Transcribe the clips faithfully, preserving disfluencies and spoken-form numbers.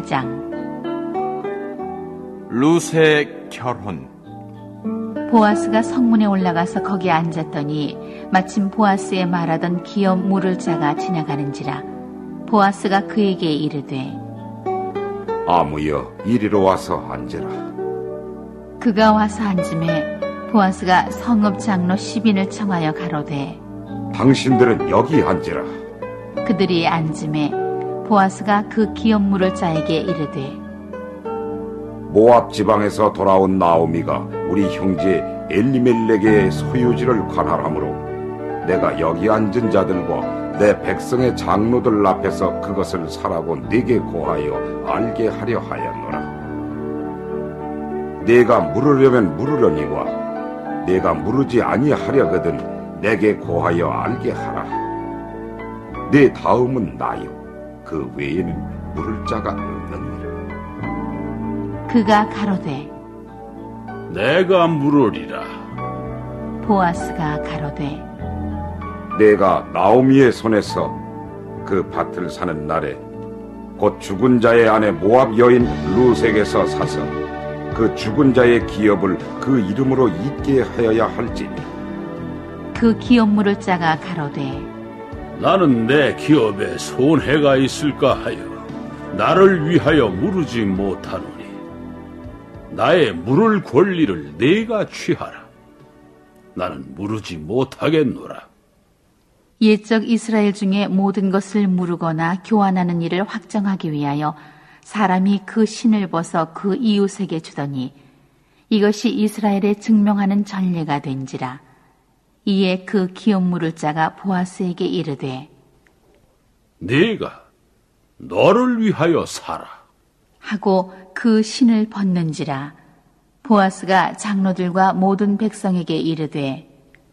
장. 룻의 결혼. 보아스가 성문에 올라가서 거기 앉았더니 마침 보아스의 말하던 기업 물을 자가 지나가는지라. 보아스가 그에게 이르되, 아무여 이리로 와서 앉으라. 그가 와서 앉음에 보아스가 성읍 장로 십인을 청하여 가로되, 당신들은 여기 앉으라. 그들이 앉음에 보아스가 그 기업 물을 자에게 이르되, 모압 지방에서 돌아온 나오미가 우리 형제 엘리멜렉의 소유지를 관할하므로 내가 여기 앉은 자들과 내 백성의 장로들 앞에서 그것을 사라고 네게 고하여 알게 하려 하였노라. 네가 물으려면 물으려니와 네가 물으지 아니하려거든 내게 고하여 알게 하라. 네 다음은 나요. 그 외에는 물을 자가 없느니라. 그가 가로되, 내가 물으리라. 보아스가 가로되, 내가 나오미의 손에서 그 밭을 사는 날에 곧 죽은 자의 아내 모압 여인 룻에게서 사서 그 죽은 자의 기업을 그 이름으로 잊게 하여야 할지니. 그 기업 물을 자가 가로되, 나는 내 기업에 손해가 있을까 하여 나를 위하여 물으지 못하노니 나의 물을 권리를 네가 취하라. 나는 물으지 못하겠노라. 옛적 이스라엘 중에 모든 것을 물으거나 교환하는 일을 확정하기 위하여 사람이 그 신을 벗어 그 이웃에게 주더니 이것이 이스라엘에 증명하는 전례가 된지라. 이에 그 기업 물을 자가 보아스에게 이르되, 네가 너를 위하여 사라 하고 그 신을 벗는지라. 보아스가 장로들과 모든 백성에게 이르되,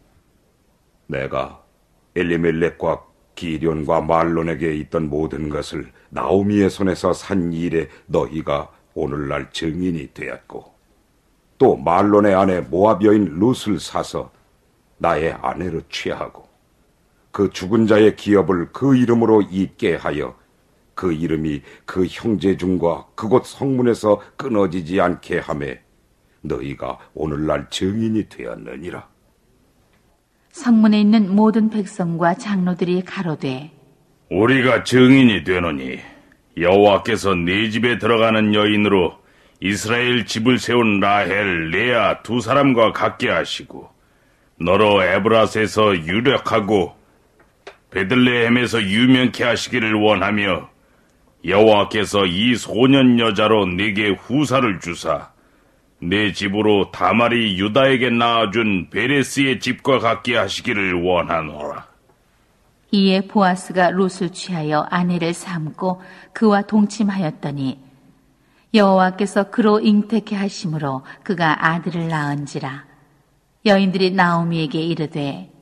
내가 엘리멜렉과 기련과 말론에게 있던 모든 것을 나오미의 손에서 산 일에 너희가 오늘날 증인이 되었고, 또 말론의 아내 모압 여인 룻을 사서 나의 아내로 취하고 그 죽은 자의 기업을 그 이름으로 잊게 하여 그 이름이 그 형제 중과 그곳 성문에서 끊어지지 않게 하매 너희가 오늘날 증인이 되었느니라. 성문에 있는 모든 백성과 장로들이 가로되, 우리가 증인이 되노니 여호와께서 네 집에 들어가는 여인으로 이스라엘 집을 세운 라헬, 레아 두 사람과 같게 하시고 너로 에브라스에서 유력하고 베들레헴에서 유명케 하시기를 원하며 여호와께서 이 소년 여자로 네게 후사를 주사 내 집으로 다말이 유다에게 낳아준 베레스의 집과 같게 하시기를 원하노라. 이에 보아스가 룻을 취하여 아내를 삼고 그와 동침하였더니 여호와께서 그로 잉태케 하심으로 그가 아들을 낳은지라. 여인들이 나오미에게 이르되,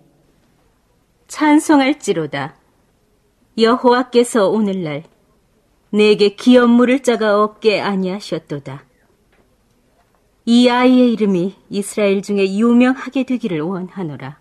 찬송할지로다. 여호와께서 오늘날 내게 기업 물을 자가 없게 아니하셨도다. 이 아이의 이름이 이스라엘 중에 유명하게 되기를 원하노라.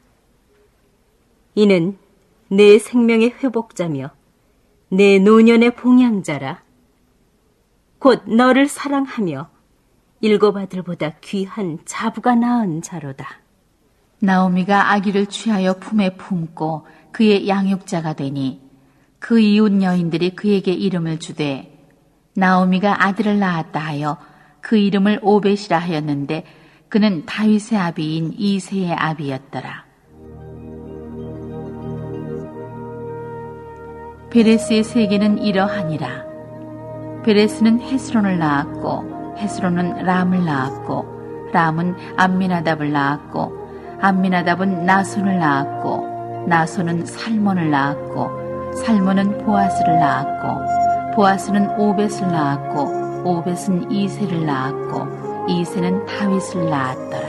이는 내 생명의 회복자며 내 노년의 봉양자라. 곧 너를 사랑하며 일곱 아들보다 귀한 자부가 낳은 자로다. 나오미가 아기를 취하여 품에 품고 그의 양육자가 되니 그 이웃 여인들이 그에게 이름을 주되 나오미가 아들을 낳았다 하여 그 이름을 오벳이라 하였는데 그는 다윗의 아비인 이새의 아비였더라. 베레스의 세계는 이러하니라. 베레스는 헤스론을 낳았고 헤스론은 람을 낳았고 람은 암미나답을 낳았고 암미나답은 나손을 낳았고 나손은 살몬을 낳았고 살몬은 보아스를 낳았고 보아스는 오벳을 낳았고 오벳은 이새를 낳았고 이새는 다윗을 낳았더라.